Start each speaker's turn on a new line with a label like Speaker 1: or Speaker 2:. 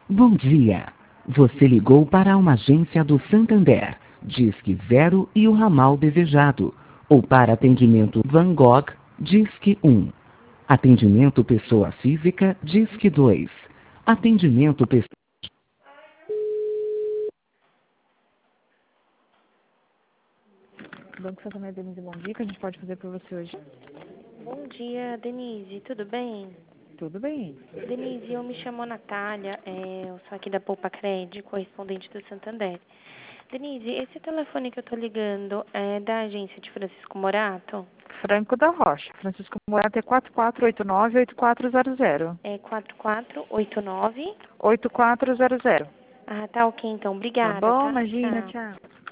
Speaker 1: Bom dia. Você ligou para uma agência do Santander, Disque 0 e o ramal desejado. Ou para atendimento Van Gogh, Disque 1. Atendimento pessoa física, Disque 2. Atendimento pessoa... Banco Santander, Denise, bom dia. O que a gente pode fazer por você hoje?
Speaker 2: Bom dia, Denise, tudo bem?
Speaker 1: Tudo bem.
Speaker 2: Denise, eu me chamo Natália, eu sou aqui da Poupa Cred, correspondente do Santander. Denise, esse telefone que eu tô ligando é da agência de Francisco Morato?
Speaker 1: Franco da Rocha. Francisco Morato é 4489-8400.
Speaker 2: É 4489?
Speaker 1: 8400.
Speaker 2: Ah, tá ok então,
Speaker 1: Tá
Speaker 2: obrigada,
Speaker 1: bom?
Speaker 2: tá?
Speaker 1: Imagina,
Speaker 2: Tchau.
Speaker 1: tchau.